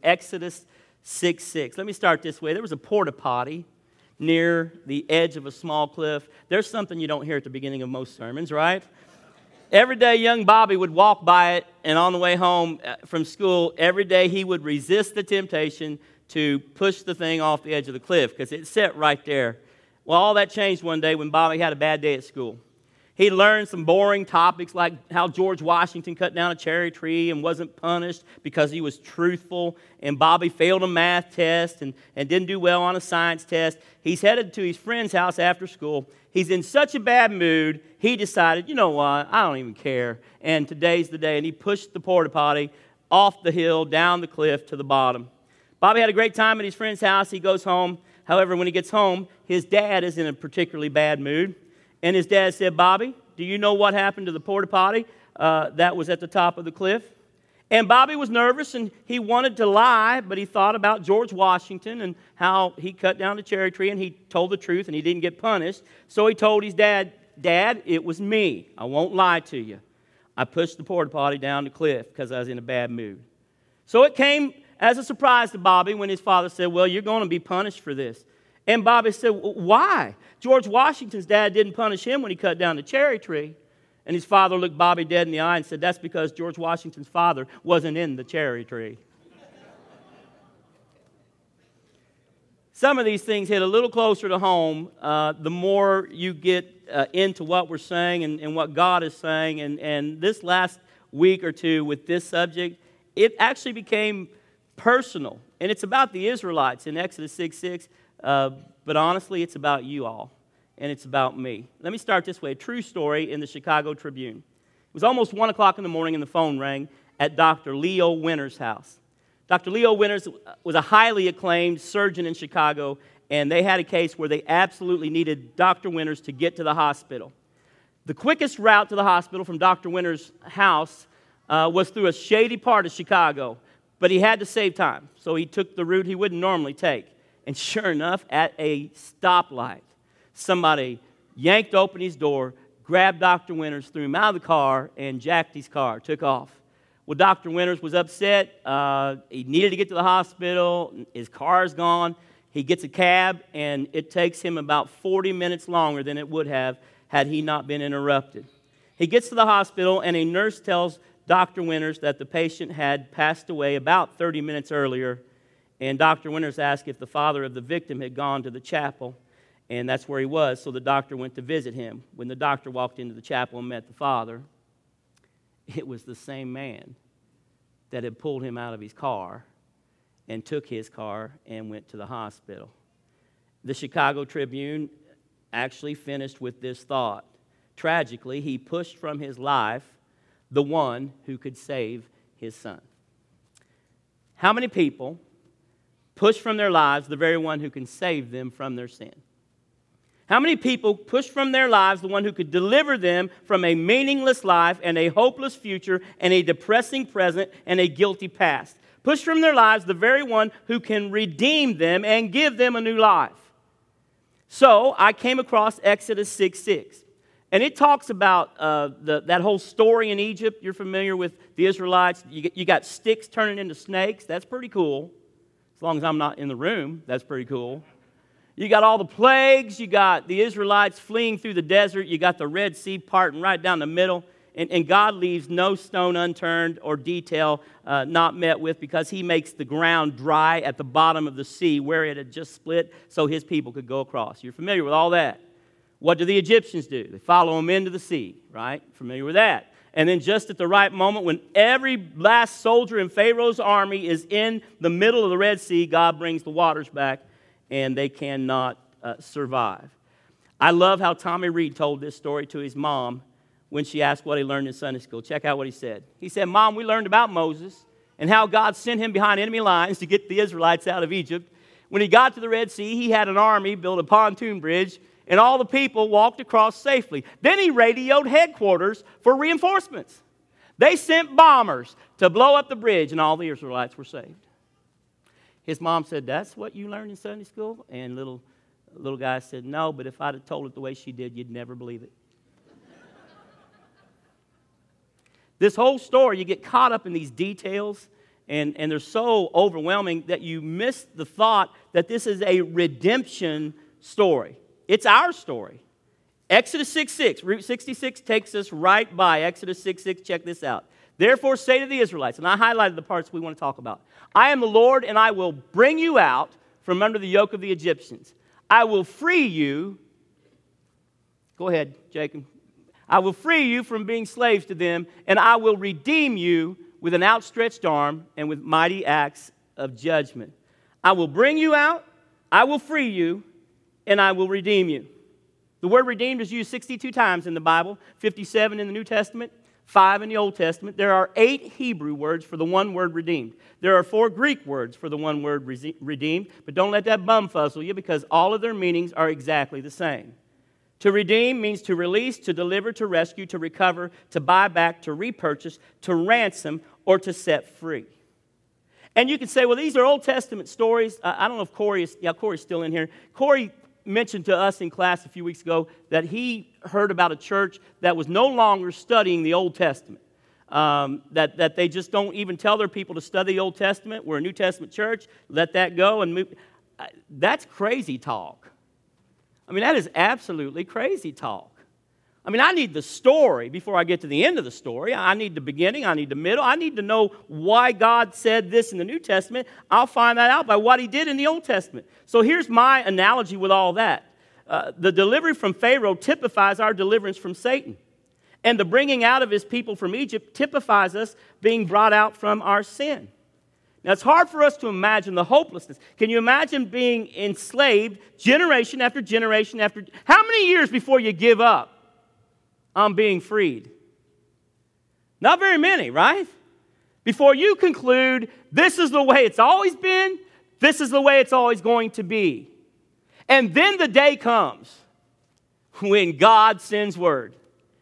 Exodus 6:6. Let me start this way. There was a porta potty near the edge of a small cliff. There's something you don't hear at the beginning of most sermons, right? Every day, young Bobby would walk by it, and on the way home from school, every day he would resist the temptation to push the thing off the edge of the cliff because it sat right there. Well, all that changed one day when Bobby had a bad day at school. He learned some boring topics like how George Washington cut down a cherry tree and wasn't punished because he was truthful, and Bobby failed a math test and didn't do well on a science test. He's headed to his friend's house after school. He's in such a bad mood, he decided, you know what, I don't even care, and today's the day, and he pushed the porta potty off the hill, down the cliff to the bottom. Bobby had a great time at his friend's house. He goes home. However, when he gets home, his dad is in a particularly bad mood. And his dad said, Bobby, do you know what happened to the porta potty that was at the top of the cliff? And Bobby was nervous, and he wanted to lie, but he thought about George Washington and how he cut down the cherry tree, and he told the truth, and he didn't get punished. So he told his dad, Dad, it was me. I won't lie to you. I pushed the porta potty down the cliff because I was in a bad mood. So it came as a surprise to Bobby when his father said, well, you're going to be punished for this. And Bobby said, why? George Washington's dad didn't punish him when he cut down the cherry tree. And his father looked Bobby dead in the eye and said, that's because George Washington's father wasn't in the cherry tree. Some of these things hit a little closer to home the more you get into what we're saying and what God is saying. And this last week or two with this subject, it actually became personal. And it's about the Israelites in Exodus 6:6. But honestly, it's about you all, and it's about me. Let me start this way. A true story in the Chicago Tribune. It was almost 1 o'clock in the morning, and the phone rang at Dr. Leo Winter's house. Dr. Leo Winters was a highly acclaimed surgeon in Chicago, and they had a case where they absolutely needed Dr. Winters to get to the hospital. The quickest route to the hospital from Dr. Winters' house was through a shady part of Chicago, but he had to save time, so he took the route he wouldn't normally take. And sure enough, at a stoplight, somebody yanked open his door, grabbed Dr. Winters, threw him out of the car, and jacked his car, took off. Well, Dr. Winters was upset. He needed to get to the hospital. His car's gone. He gets a cab, and it takes him about 40 minutes longer than it would have had he not been interrupted. He gets to the hospital, and a nurse tells Dr. Winters that the patient had passed away about 30 minutes earlier. And Dr. Winters asked if the father of the victim had gone to the chapel, and that's where he was, so the doctor went to visit him. When the doctor walked into the chapel and met the father, it was the same man that had pulled him out of his car and took his car and went to the hospital. The Chicago Tribune actually finished with this thought. Tragically, he pushed from his life the one who could save his son. How many people push from their lives the very one who can save them from their sin? How many people push from their lives the one who could deliver them from a meaningless life and a hopeless future and a depressing present and a guilty past? Push from their lives the very one who can redeem them and give them a new life. So I came across Exodus 6:6. And it talks about that whole story in Egypt. You're familiar with the Israelites. You got sticks turning into snakes. That's pretty cool. As long as I'm not in the room, that's pretty cool. You got all the plagues. You got the Israelites fleeing through the desert. You got the Red Sea parting right down the middle. And God leaves no stone unturned or detail not met with, because he makes the ground dry at the bottom of the sea where it had just split so his people could go across. You're familiar with all that. What do the Egyptians do? They follow them into the sea, right? Familiar with that. And then just at the right moment, when every last soldier in Pharaoh's army is in the middle of the Red Sea, God brings the waters back, and they cannot survive. I love how Tommy Reed told this story to his mom when she asked what he learned in Sunday school. Check out what he said. He said, Mom, we learned about Moses and how God sent him behind enemy lines to get the Israelites out of Egypt. When he got to the Red Sea, he had an army build a pontoon bridge, and all the people walked across safely. Then he radioed headquarters for reinforcements. They sent bombers to blow up the bridge, and all the Israelites were saved. His mom said, that's what you learned in Sunday school? And little guy said, no, but if I'd have told it the way she did, you'd never believe it. This whole story, you get caught up in these details, and they're so overwhelming that you miss the thought that this is a redemption story. It's our story. Exodus 6:6, Route 66 takes us right by Exodus 6:6. Check this out. Therefore say to the Israelites, and I highlighted the parts we want to talk about. I am the Lord, and I will bring you out from under the yoke of the Egyptians. I will free you. Go ahead, Jacob. I will free you from being slaves to them, and I will redeem you with an outstretched arm and with mighty acts of judgment. I will bring you out, I will free you, and I will redeem you. The word redeemed is used 62 times in the Bible, 57 in the New Testament, 5 in the Old Testament. There are 8 Hebrew words for the one word redeemed. There are 4 Greek words for the one word redeemed, but don't let that bumfuzzle you because all of their meanings are exactly the same. To redeem means to release, to deliver, to rescue, to recover, to buy back, to repurchase, to ransom, or to set free. And you can say, well, these are Old Testament stories. I don't know if Corey's still in here. Corey mentioned to us in class a few weeks ago that he heard about a church that was no longer studying the Old Testament. That they just don't even tell their people to study the Old Testament. We're a New Testament church. Let that go and move. That's crazy talk. I mean, that is absolutely crazy talk. I mean, I need the story before I get to the end of the story. I need the beginning. I need the middle. I need to know why God said this in the New Testament. I'll find that out by what he did in the Old Testament. So here's my analogy with all that. The delivery from Pharaoh typifies our deliverance from Satan. And the bringing out of his people from Egypt typifies us being brought out from our sin. Now, it's hard for us to imagine the hopelessness. Can you imagine being enslaved generation after generation after... How many years before you give up on being freed? Not very many, right? Before you conclude, this is the way it's always been, this is the way it's always going to be. And then the day comes when God sends word.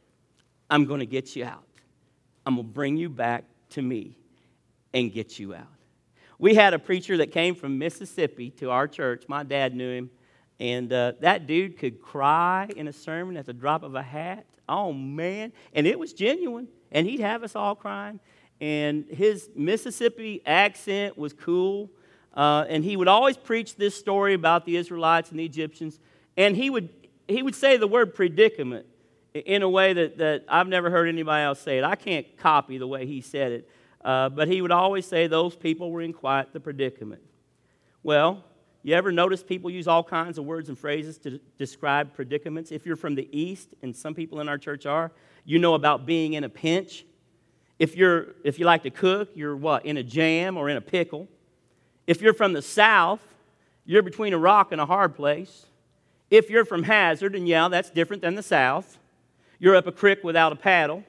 I'm going to get you out. I'm going to bring you back to me and get you out. We had a preacher that came from Mississippi to our church. My dad knew him. And that dude could cry in a sermon at the drop of a hat. Oh, man. And it was genuine. And he'd have us all crying. And his Mississippi accent was cool. And he would always preach this story about the Israelites and the Egyptians. And he would say the word predicament in a way that I've never heard anybody else say it. I can't copy the way he said it. But he would always say those people were in quite the predicament. Well, you ever notice people use all kinds of words and phrases to describe predicaments? If you're from the East, and some people in our church are, you know about being in a pinch. If you like to cook, you're what? In a jam or in a pickle. If you're from the South, you're between a rock and a hard place. If you're from Hazard, and yeah, that's different than the South, you're up a creek without a paddle.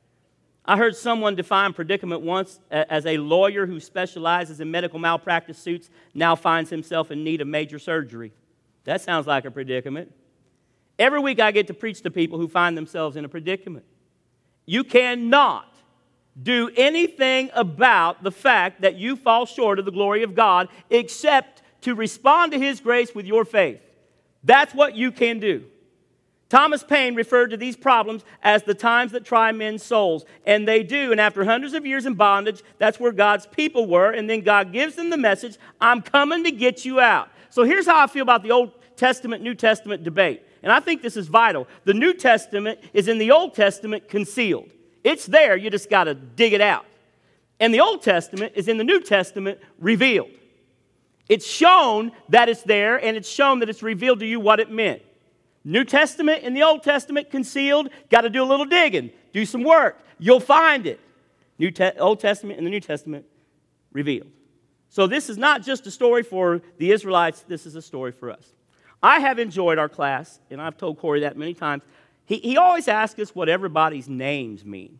I heard someone define predicament once as a lawyer who specializes in medical malpractice suits now finds himself in need of major surgery. That sounds like a predicament. Every week I get to preach to people who find themselves in a predicament. You cannot do anything about the fact that you fall short of the glory of God except to respond to his grace with your faith. That's what you can do. Thomas Paine referred to these problems as the times that try men's souls. And they do. And after hundreds of years in bondage, that's where God's people were. And then God gives them the message, I'm coming to get you out. So here's how I feel about the Old Testament, New Testament debate. And I think this is vital. The New Testament is in the Old Testament concealed. It's there. You just got to dig it out. And the Old Testament is in the New Testament revealed. It's shown that it's there, and it's shown that it's revealed to you what it meant. New Testament and the Old Testament concealed, got to do a little digging, do some work. You'll find it. Old Testament and the New Testament revealed. So this is not just a story for the Israelites, this is a story for us. I have enjoyed our class, and I've told Corey that many times. He always asks us what everybody's names mean.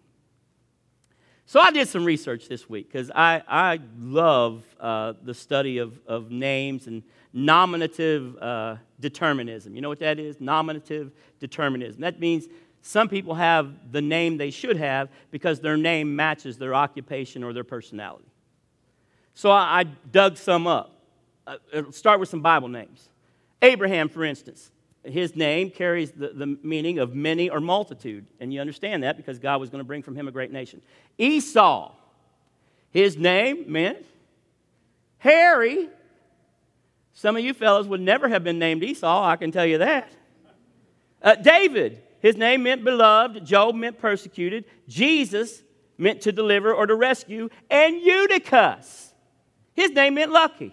So I did some research this week because I love the study of names and nominative determinism. You know what that is? Nominative determinism. That means some people have the name they should have because their name matches their occupation or their personality. So I dug some up. I'll start with some Bible names. Abraham, for instance. His name carries the meaning of many or multitude. And you understand that because God was going to bring from him a great nation. Esau. His name meant hairy. Some of you fellas would never have been named Esau, I can tell you that. David, his name meant beloved. Job meant persecuted. Jesus meant to deliver or to rescue. And Eutychus, his name meant lucky.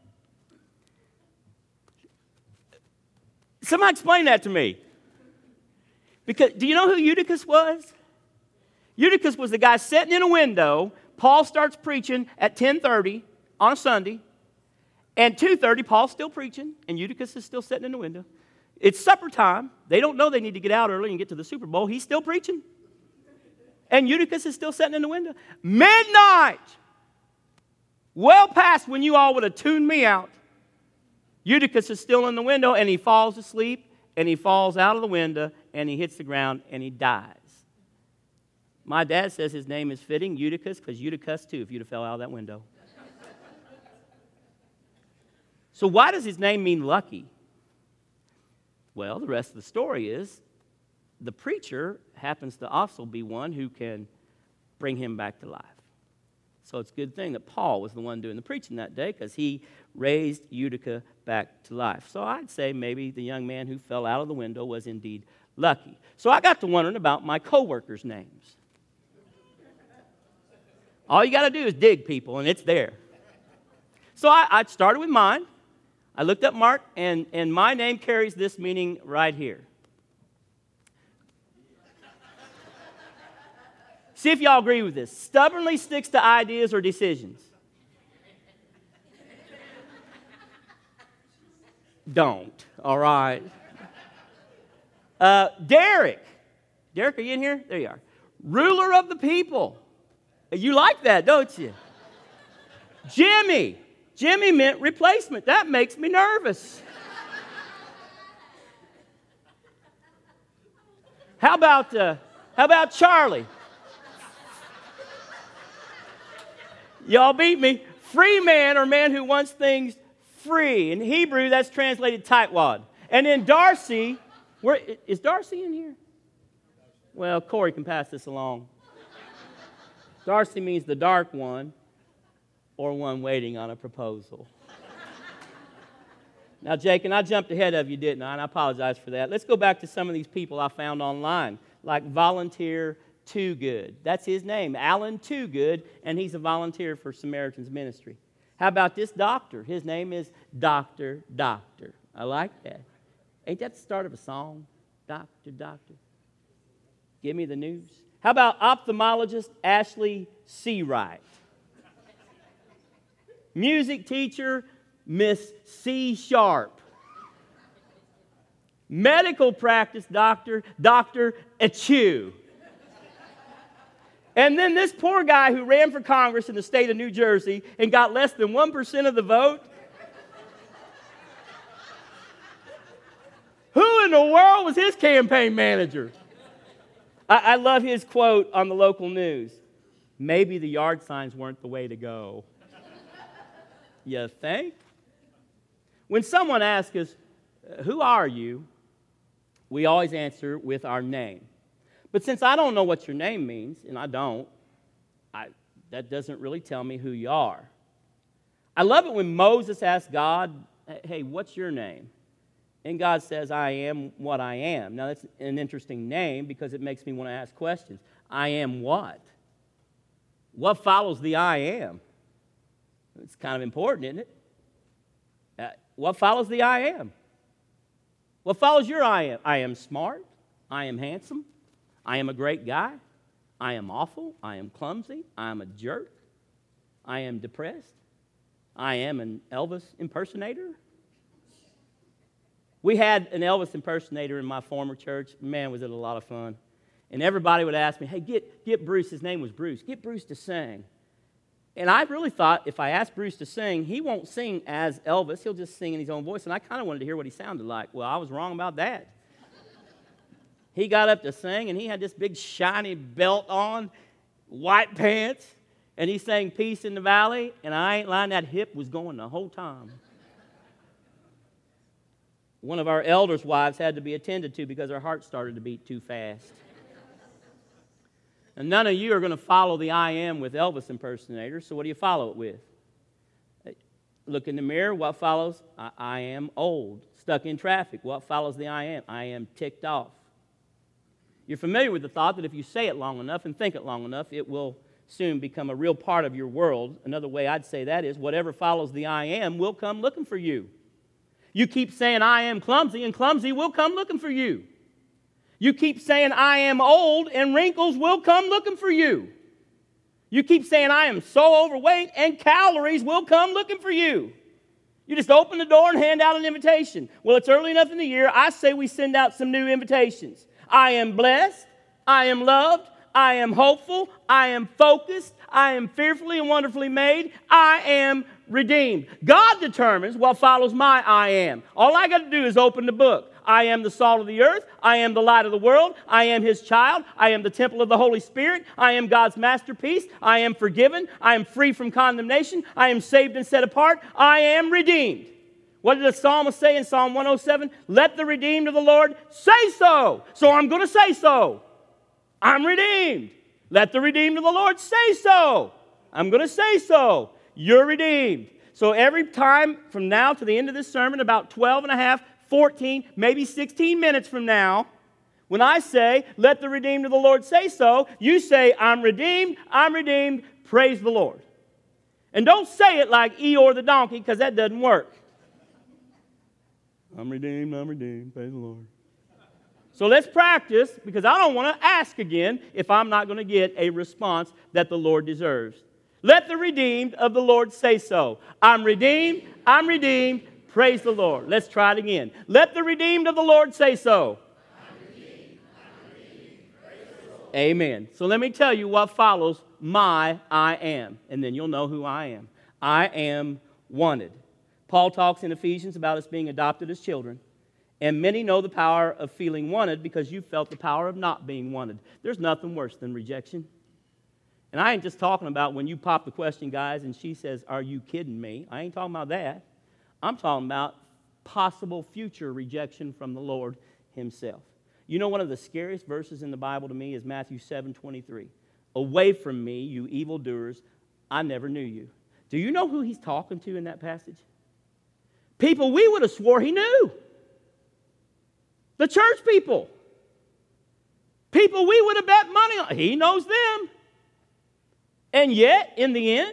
Somebody explain that to me. Because do you know who Eutychus was? Eutychus was the guy sitting in a window. Paul starts preaching at 10:30 on a Sunday. And 2:30, Paul's still preaching, and Eutychus is still sitting in the window. It's supper time. They don't know they need to get out early and get to the Super Bowl. He's still preaching. And Eutychus is still sitting in the window. Midnight! Well past when you all would have tuned me out. Eutychus is still in the window, and he falls asleep, and he falls out of the window, and he hits the ground, and he dies. My dad says his name is fitting, Eutychus, because Eutychus too, if you'd have fell out of that window. So why does his name mean lucky? Well, the rest of the story is the preacher happens to also be one who can bring him back to life. So it's a good thing that Paul was the one doing the preaching that day because he raised Eutychus back to life. So I'd say maybe the young man who fell out of the window was indeed lucky. So I got to wondering about my co-workers' names. All you got to do is dig, people, and it's there. So I started with mine. I looked up Mark, and my name carries this meaning right here. See if y'all agree with this. Stubbornly sticks to ideas or decisions. Don't, all right. Derek. Derek, are you in here? There you are. Ruler of the people. You like that, don't you? Jimmy. Jimmy meant replacement. That makes me nervous. How about Charlie? Y'all beat me. Free man or man who wants things free. In Hebrew, that's translated tightwad. And then Darcy, is Darcy in here? Well, Corey can pass this along. Darcy means the dark one or one waiting on a proposal. Now, Jake, and I jumped ahead of you, didn't I? And I apologize for that. Let's go back to some of these people I found online, like Volunteer Too Good. That's his name, Alan Too Good, and he's a volunteer for Samaritan's Ministry. How about this doctor? His name is Dr. Doctor. I like that. Ain't that the start of a song? Doctor, Doctor. Give me the news. How about ophthalmologist Ashley Seawright? Music teacher Miss C. Sharp. Medical practice doctor, Dr. Achew. And then this poor guy who ran for Congress in the state of New Jersey and got less than 1% of the vote. Who in the world was his campaign manager? I love his quote on the local news. Maybe the yard signs weren't the way to go. You think? When someone asks us, who are you? We always answer with our name. But since I don't know what your name means, and I don't, that doesn't really tell me who you are. I love it when Moses asked God, hey, what's your name? And God says, I am what I am. Now, that's an interesting name because it makes me want to ask questions. I am what? What follows the I am? It's kind of important, isn't it? What follows the I am? What follows your I am? I am smart. I am handsome. I am a great guy. I am awful. I am clumsy. I am a jerk. I am depressed. I am an Elvis impersonator. We had an Elvis impersonator in my former church. Man, was it a lot of fun. And everybody would ask me, hey, get Bruce. His name was Bruce. Get Bruce to sing. And I really thought if I asked Bruce to sing, he won't sing as Elvis. He'll just sing in his own voice. And I kind of wanted to hear what he sounded like. Well, I was wrong about that. He got up to sing, and he had this big shiny belt on, white pants, and he sang Peace in the Valley, and I ain't lying, that hip was going the whole time. One of our elders' wives had to be attended to because her heart started to beat too fast. And none of you are going to follow the I am with Elvis impersonators, so what do you follow it with? Look in the mirror, what follows? I am old. Stuck in traffic, what follows the I am? I am ticked off. You're familiar with the thought that if you say it long enough and think it long enough, it will soon become a real part of your world. Another way I'd say that is whatever follows the I am will come looking for you. You keep saying I am clumsy, and clumsy will come looking for you. You keep saying I am old, and wrinkles will come looking for you. You keep saying I am so overweight, and calories will come looking for you. You just open the door and hand out an invitation. Well, it's early enough in the year. I say we send out some new invitations. I am blessed. I am loved. I am hopeful. I am focused. I am fearfully and wonderfully made. I am redeemed. God determines what follows my I am. All I got to do is open the book. I am the salt of the earth. I am the light of the world. I am His child. I am the temple of the Holy Spirit. I am God's masterpiece. I am forgiven. I am free from condemnation. I am saved and set apart. I am redeemed. What did the psalmist say in Psalm 107? Let the redeemed of the Lord say so. So I'm going to say so. I'm redeemed. Let the redeemed of the Lord say so. I'm going to say so. You're redeemed. So every time from now to the end of this sermon, about 12 and a half, 14, maybe 16 minutes from now, when I say, let the redeemed of the Lord say so, you say, I'm redeemed, praise the Lord. And don't say it like Eeyore the donkey, because that doesn't work. I'm redeemed, praise the Lord. So let's practice, because I don't want to ask again if I'm not going to get a response that the Lord deserves. Let the redeemed of the Lord say so. I'm redeemed, praise the Lord. Let's try it again. Let the redeemed of the Lord say so. I'm redeemed, praise the Lord. Amen. So let me tell you what follows my I am, and then you'll know who I am. I am wanted. Paul talks in Ephesians about us being adopted as children. And many know the power of feeling wanted because you felt the power of not being wanted. There's nothing worse than rejection. And I ain't just talking about when you pop the question, guys, and she says, are you kidding me? I ain't talking about that. I'm talking about possible future rejection from the Lord Himself. You know, one of the scariest verses in the Bible to me is Matthew 7:23. Away from me, you evildoers, I never knew you. Do you know who He's talking to in that passage? People we would have swore He knew. The church people. People we would have bet money on. He knows them. And yet, in the end,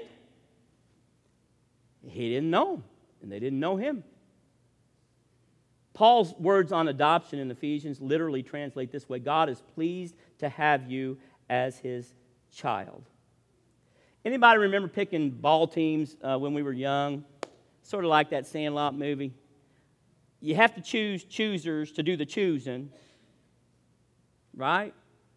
He didn't know them, and they didn't know Him. Paul's words on adoption in Ephesians literally translate this way: God is pleased to have you as His child. Anybody remember picking ball teams when we were young? Sort of like that Sandlot movie. You have to choose choosers to do the choosing, right?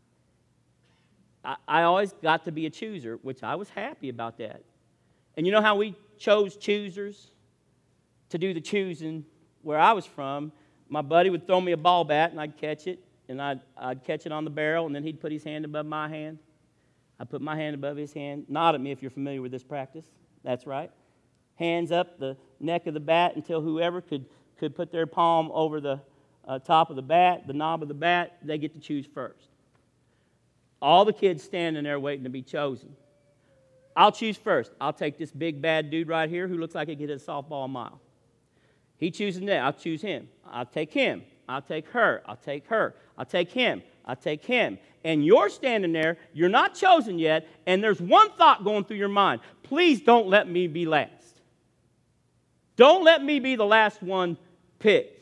I always got to be a chooser, which I was happy about that. And you know how we chose choosers to do the choosing where I was from? My buddy would throw me a ball bat, and I'd catch it, and I'd catch it on the barrel, and then he'd put his hand above my hand. I'd put my hand above his hand. Nod at me if you're familiar with this practice. That's right. Hands up the neck of the bat until whoever could put their palm over the top of the bat, the knob of the bat, they get to choose first. All the kids standing there waiting to be chosen. I'll choose first. I'll take this big bad dude right here who looks like he could hit a softball a mile. He chooses that. I'll choose him. I'll take him. I'll take her. I'll take her. I'll take him. I'll take him. And you're standing there. You're not chosen yet. And there's one thought going through your mind. Please don't let me be last. Don't let me be the last one picked.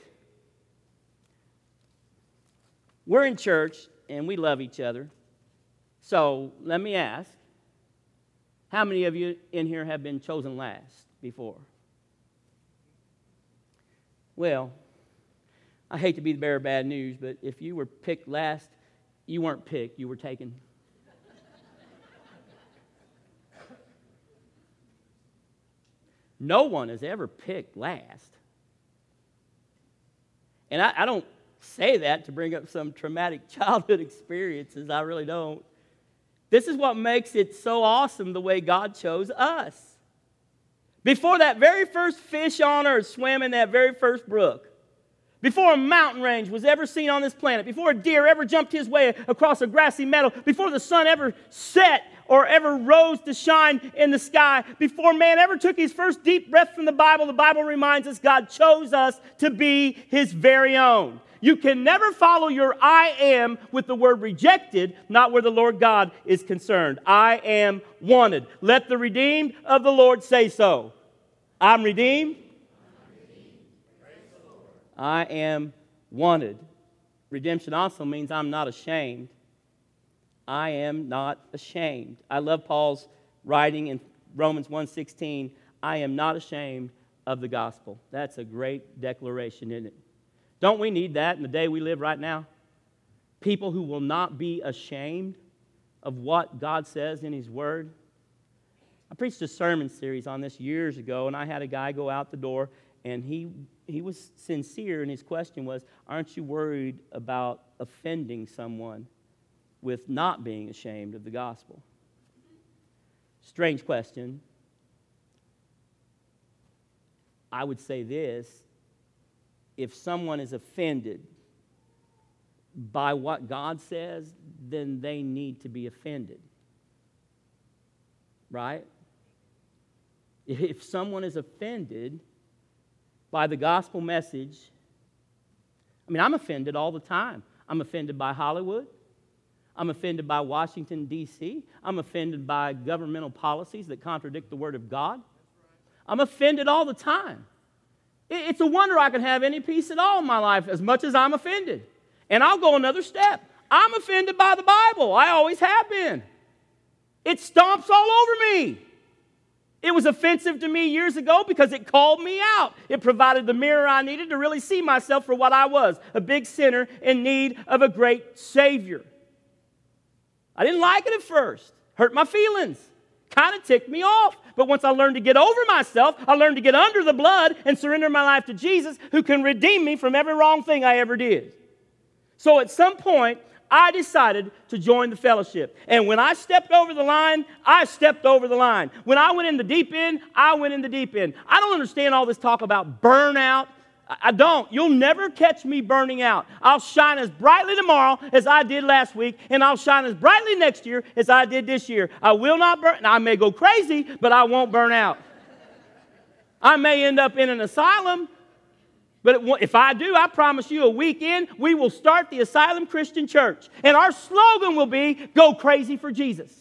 We're in church and we love each other. So let me ask, how many of you in here have been chosen last before? Well, I hate to be the bearer of bad news, but if you were picked last, you weren't picked, you were taken. No one is ever picked last. And I don't say that to bring up some traumatic childhood experiences. I really don't. This is what makes it so awesome the way God chose us. Before that very first fish on earth swam in that very first brook, before a mountain range was ever seen on this planet, before a deer ever jumped his way across a grassy meadow, before the sun ever set or ever rose to shine in the sky, before man ever took his first deep breath from the Bible reminds us God chose us to be His very own. You can never follow your I am with the word rejected, not where the Lord God is concerned. I am wanted. Let the redeemed of the Lord say so. I'm redeemed. I am wanted. Redemption also means I'm not ashamed. I am not ashamed. I love Paul's writing in Romans 1:16. I am not ashamed of the gospel. That's a great declaration, isn't it? Don't we need that in the day we live right now? People who will not be ashamed of what God says in His Word. I preached a sermon series on this years ago, and I had a guy go out the door, and he was sincere, and his question was, aren't you worried about offending someone with not being ashamed of the gospel? Strange question. I would say this: if someone is offended by what God says, then they need to be offended. Right? If someone is offended by the gospel message, I mean, I'm offended all the time. I'm offended by Hollywood. I'm offended by Washington, D.C. I'm offended by governmental policies that contradict the Word of God. I'm offended all the time. It's a wonder I can have any peace at all in my life as much as I'm offended. And I'll go another step. I'm offended by the Bible. I always have been. It stomps all over me. It was offensive to me years ago because it called me out. It provided the mirror I needed to really see myself for what I was, a big sinner in need of a great Savior. I didn't like it at first. Hurt my feelings. Kind of ticked me off. But once I learned to get over myself, I learned to get under the blood and surrender my life to Jesus, who can redeem me from every wrong thing I ever did. So at some point, I decided to join the fellowship. And when I stepped over the line, I stepped over the line. When I went in the deep end, I went in the deep end. I don't understand all this talk about burnout. I don't. You'll never catch me burning out. I'll shine as brightly tomorrow as I did last week, and I'll shine as brightly next year as I did this year. I will not burn. Now, I may go crazy, but I won't burn out. I may end up in an asylum, but if I do, I promise you a week in, we will start the Asylum Christian Church. And our slogan will be, go crazy for Jesus.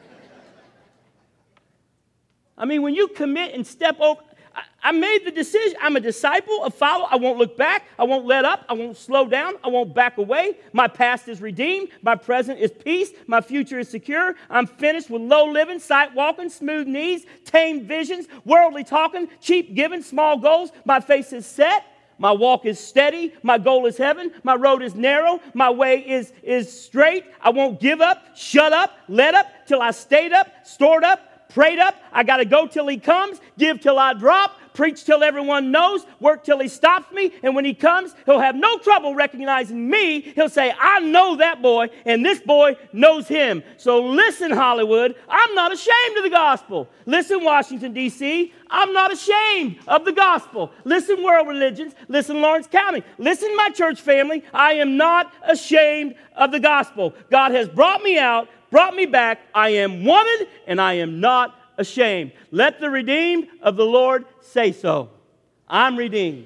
I mean, when you commit and step over, I made the decision. I'm a disciple, a follower. I won't look back. I won't let up. I won't slow down. I won't back away. My past is redeemed. My present is peace. My future is secure. I'm finished with low living, sight walking, smooth knees, tame visions, worldly talking, cheap giving, small goals. My face is set. My walk is steady. My goal is heaven. My road is narrow. My way is straight. I won't give up, shut up, let up till I stayed up, stored up, prayed up. I got to go till He comes, give till I drop, preach till everyone knows, work till He stops me. And when He comes, He'll have no trouble recognizing me. He'll say, I know that boy, and this boy knows him. So listen, Hollywood, I'm not ashamed of the gospel. Listen, Washington, D.C., I'm not ashamed of the gospel. Listen, world religions. Listen, Lawrence County. Listen, my church family. I am not ashamed of the gospel. God has brought me out, brought me back. I am wanted, and I am not ashamed. Let the redeemed of the Lord say so. I'm redeemed.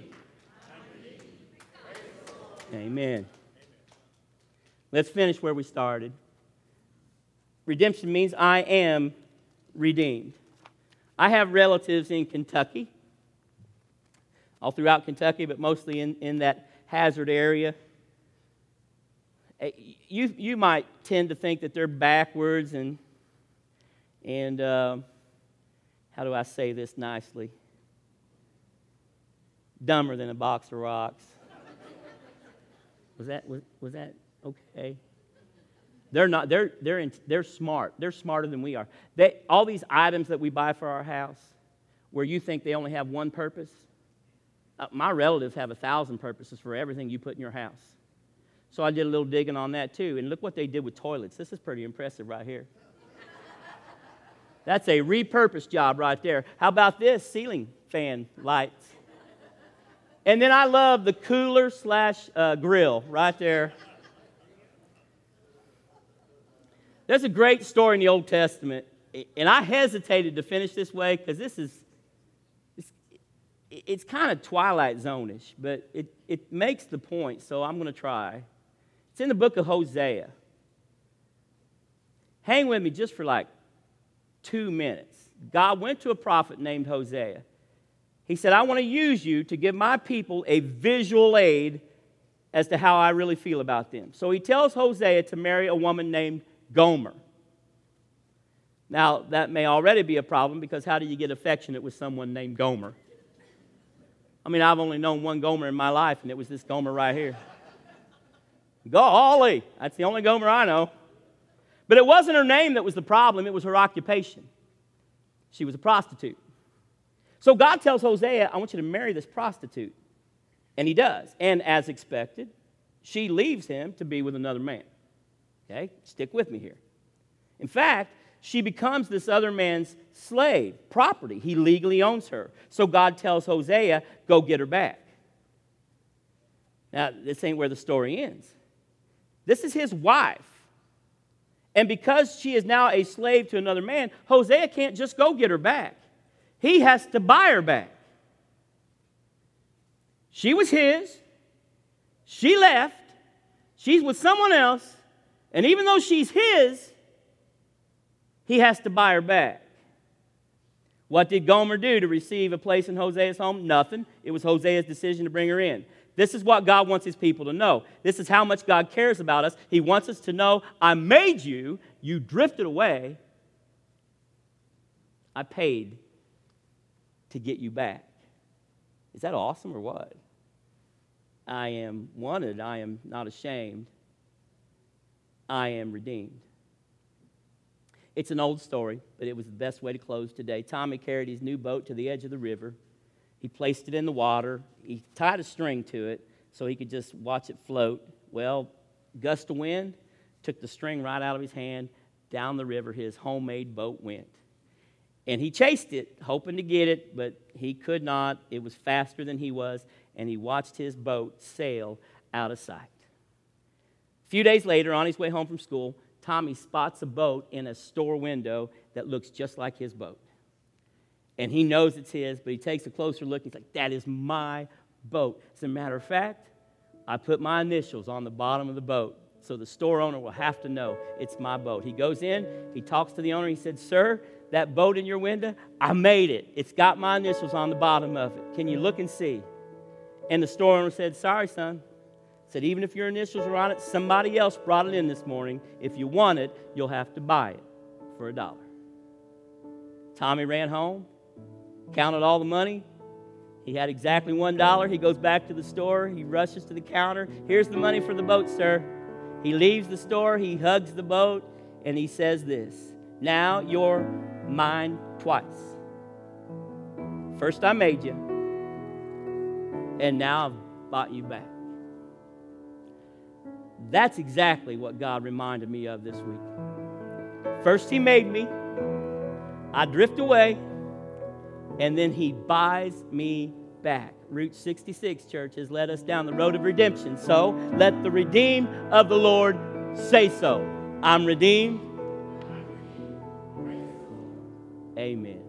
Amen. Let's finish where we started. Redemption means I am redeemed. I have relatives in Kentucky, all throughout Kentucky, but mostly in that Hazard area. You might tend to think that they're backwards and how do I say this nicely? Dumber than a box of rocks. Was that okay? They're not. They're smart. They're smarter than we are. All these items that we buy for our house, where you think they only have one purpose, my relatives have 1,000 purposes for everything you put in your house. So I did a little digging on that too, and look what they did with toilets. This is pretty impressive right here. That's a repurposed job right there. How about this? Ceiling fan lights. And then I love the cooler slash grill right there. There's a great story in the Old Testament, and I hesitated to finish this way because it's kind of Twilight Zone-ish, but it makes the point, so I'm going to try. It's in the book of Hosea. Hang with me just for like 2 minutes. God went to a prophet named Hosea. He said, I want to use you to give my people a visual aid as to how I really feel about them. So he tells Hosea to marry a woman named Gomer. Now, that may already be a problem because how do you get affectionate with someone named Gomer? I mean, I've only known one Gomer in my life, and it was this Gomer right here. Golly, that's the only Gomer I know. But it wasn't her name that was the problem, it was her occupation. She was a prostitute. So God tells Hosea, I want you to marry this prostitute. And he does. And as expected, she leaves him to be with another man. Okay? Stick with me here. In fact, she becomes this other man's slave, property. He legally owns her. So God tells Hosea, go get her back. Now, this ain't where the story ends. This is his wife. And because she is now a slave to another man, Hosea can't just go get her back. He has to buy her back. She was his. She left. She's with someone else. And even though she's his, he has to buy her back. What did Gomer do to receive a place in Hosea's home? Nothing. It was Hosea's decision to bring her in. This is what God wants his people to know. This is how much God cares about us. He wants us to know, I made you, you drifted away, I paid to get you back. Is that awesome or what? I am wanted, I am not ashamed, I am redeemed. It's an old story, but it was the best way to close today. Tommy carried his new boat to the edge of the river. He placed it in the water. He tied a string to it so he could just watch it float. Well, gust of wind took the string right out of his hand. Down the river, his homemade boat went. And he chased it, hoping to get it, but he could not. It was faster than he was, and he watched his boat sail out of sight. A few days later, on his way home from school, Tommy spots a boat in a store window that looks just like his boat. And he knows it's his, but he takes a closer look. He's like, that is my boat. As a matter of fact, I put my initials on the bottom of the boat, so the store owner will have to know it's my boat. He goes in, he talks to the owner. He said, sir, that boat in your window, I made it. It's got my initials on the bottom of it. Can you look and see? And the store owner said, sorry, son. Said, even if your initials are on it, somebody else brought it in this morning. If you want it, you'll have to buy it for $1. Tommy ran home, counted all the money. He had exactly $1. He goes back to the store. He rushes to the counter. Here's the money for the boat, sir. He leaves the store. He hugs the boat, and he says this, now you're mine twice. First I made you, and now I've bought you back. That's exactly what God reminded me of this week. First he made me, I drift away, and then he buys me back. Route 66, church, has led us down the road of redemption. So let the redeemed of the Lord say so. I'm redeemed. Amen.